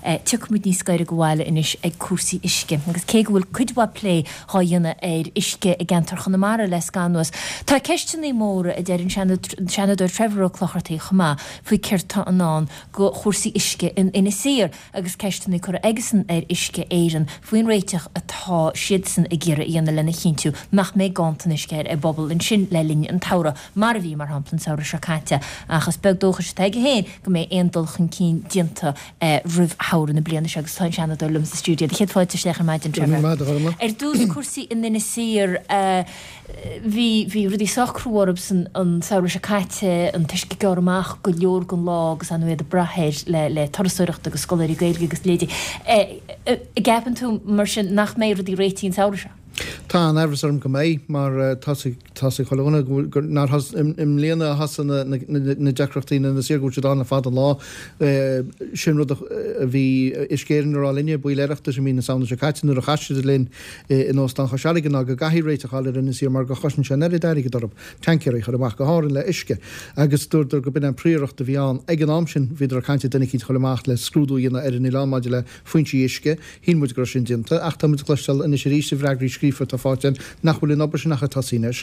tucmid níos gaiir gohile inis ag cuasaí isce. Agus cé bhfuil cuidba lé háionna isce i gceantar chunamara les ganwas. Tá ceistení móra a deirn seanadúir Trevor Clochartaí chumá faoi ceirta anán go chósaí isce ina séir agus ceistení chur agasan isce éireann faoin réiteach atá siadsan i ggéire íana lena chinú nach mé gantan isceir bobbal in sin le líne an taura mar a bhí mar hamplan saoire seáte achas begdóchas teige héin go mé aondulchan cín dianta rih háir na bliana agus tá seanadúir lum sa stúdio. Chéad fáilte steach maid an Trevor. Dús cuasaí in ina séir hí rudí sacrúarbs an saoire seáte an tuisce gearmach go leor gon lá agus an nuad a brathir le tarasúireacht agus scoláirí gaeilge agus léidi. Gapan tú mar sin nach mé rudí réitín saoire se? Tá an efrasarm go mé, mar tá cholóna im léana hasan na deacrachtaí na siargúte dána fad an lá sin rud a bhí iscéireann ar á linne buí leireachta sem mína saona seáitin ar a chaiste linn in óstan chasealagan a go gahí réiteáil in is mar go chosin se neidir deirige darb tanceir chu amach go hárin le isce agus dúidir go bin an príoreachta bhí an ag an amsin viidir a caiinte denna cíd cholamach le scrúdúíonna ar an ilámaide le foiointí isce, hín muid gro sin dianta, ach tá muid cloisteil in is ríiste bhreagraí scrífa tá fáin nachhfuil in obair sin nach tasínes.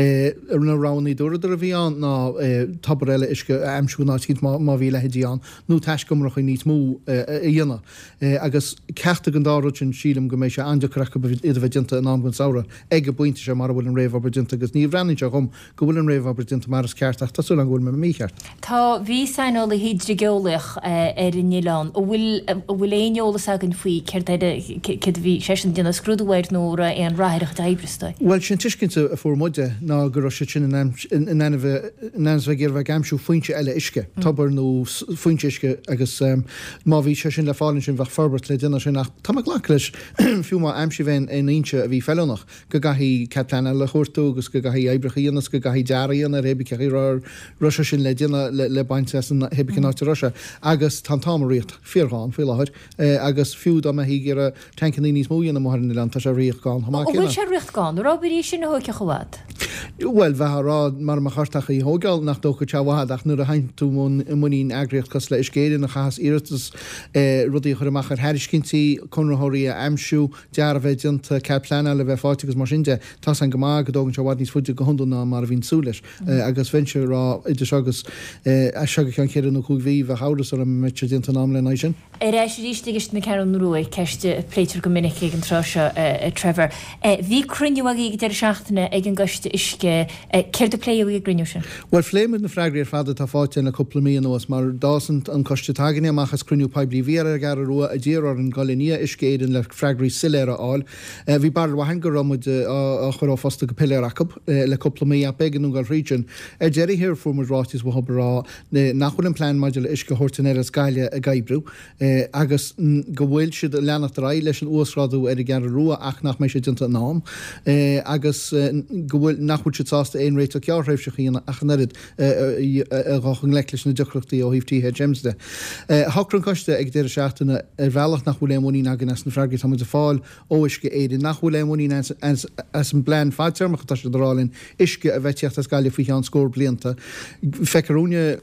Ar na ránaí dúidir a bhí an ná tabarile isce amsúná tíd má bhí le hedíán, nó teis gomrach níos mú dhéana. Agus ceachta an dáú sin sílam go mééis se andeachreacha idir bheitnta an amgann saora ag go buinte sé mar bhfuil an réomh aberdinta agus ní bhreanide chum go bhfuil an réomh aberdinta mar ceartach tasú an ghfuil me mícheart. Tá bhí sainola hídri geolach ar in Nílán ó bhfuil éolalas agan faoi ceir bhí sé an dina scrúdhhair nóra an ráireach daibrista. Well sin tuiscinnta a fórmuide ná gur sé sin in bheith gur bheith gamsú foiointe eile isce. Tabar nó foiointe isce agus má bhí sé sin le fáinn sin bheith forbert le duna sin nach tá ghlach leis fiú má amsí bhéin in inse a bhí fellnach go gaithí ceplana le chóirtú agus go gaithí ebrichaíonas go gaithí dearaíonna rébi ceir Russia sin le duna le baint an hebicin áte Russia agus tá támaríocht fíorgáin fé láthir agus fiú am hí gur tancaní níos móíonna mar in Ireland tá sé riíoch gáin. Bhfuil sé richt gáin, rábírí sin na hóice chohad? Well, bheit mar mar chartacha í hógáil nach dó go tehaach nuair a haint tú muín agriocht cos le iscéidir nach chas iiritas rudí chuir amach ar heiriscinntaí chunrathirí amsú dear bheith dianta ceplana le bheith fáte agus mar sinnte tá an goá go dógann tehád níos fuide go honúna mar a bhín súleis agus venture rá idir agus se an chéan nó chuhí bheith hádas ar an mete dianta ná le sin. Éis rístigist na cean ruúi ceiste pléitir go minic ag an trose Trevor. Bhí cruniú a ag idir seachtainna ag an goiste isce céir de pléú ag griniú sin? Well, fléimid na freigraí ar fada tá fáte na coppla míon nuas mar dásant an coiste tagaine amachchas cruniú peblií víar a gar ruá a ddíar ar an galiní iscéidir le freigraí siléire áil. Bhí bar wahangur ramid a churá fásta go pileachab le coppla mí a began gal region. Jerry hir formar rátis wa habrá nachhfuil an plán maidir le isce hortanéir a scaile a gaibrú agus go bhfuil siad leannacht rá leis an uasráú ar gar ruá ach nach mééis sé dinta nám agus go bhfuil nachhfuil se tásta éon réit a ceartréibh se chéanana ach nerid gachan leiclis na duchreachtaí ó híhtíthe Jamesde. Thrann coiste ag déir seachtainna ar bhealach nachhfuil émúí agan as na freigraí tá fáil ó isce éidir nachhfuil émúí as an blean fáidtearmach tá se drálinn isce a bheitteocht a scaile faoi an scór blianta. Fecarúne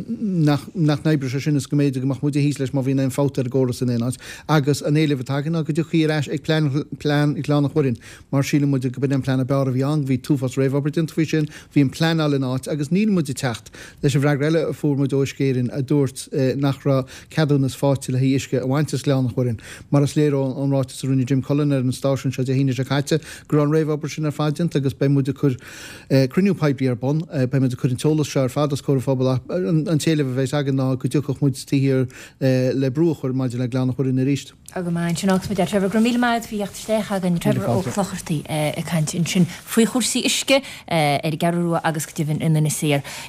nach neibre se sinna go méidir goach muide hís leis má bhína an fátar ggóras in éáid agus an éileh tagan a go dú chiéis ag plán i glánach chuirinn mar síle muide go bin an plán a bear a bhíang hí túfas réh aberdinta sin hí an plán all in áit agus ní muide techt leis an bhreaile a fór muid óiscéirinn a dúirt nachra ceadúnas fáte le híisce a bhaintas leánach chuirinn mar as léir an rátas runúni Jim Cullen ar an stáisiún se híine se chaite gur an réh aber sin ar fáidint agus be muide chur cruniú peblií ar bon be muide chur an tolas se ar fadas choir fábal an téile bheith agan ná go dúchach muid tíhir le brúchar maidir le glánach chuirinn na ríist. Aga main sin agus mit Trevor go míid fi achtéich agan Trevor ó Clochartaí a caiint sin faoi chósaí isce ar garú agus go dtíhann ina séir.